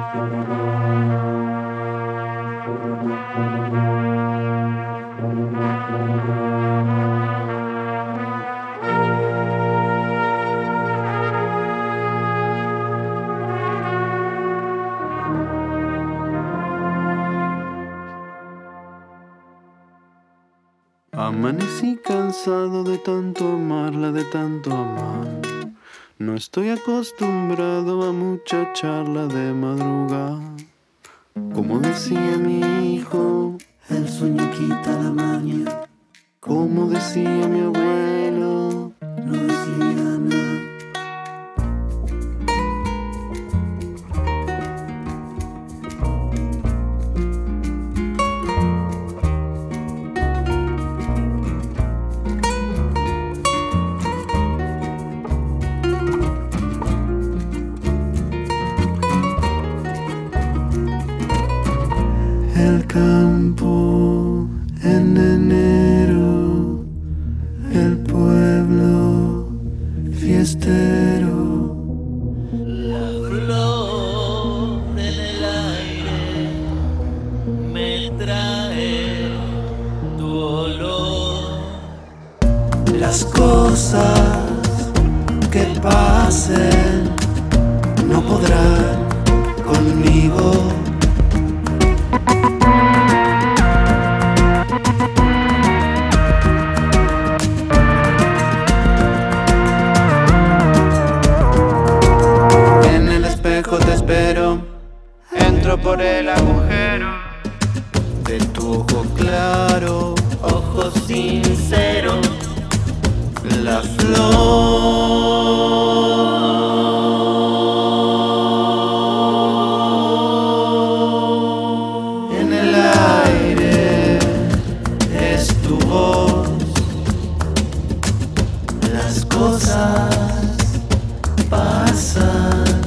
Amanecí cansado de tanto amarla, de tanto amar. No estoy acostumbrado a mucha charla de madrugada. Como decía mi hijo, el sueño quita la maña. Como decía mi abuelo, no decía nada. el campo en enero, el pueblo fiestero, la flor en el aire me trae tu olor. las cosas que pasen no podrán conmigo. Te espero, entro por el agujero de tu ojo claro, ojo sincero, la flor en el aire es tu voz, las cosas pasan.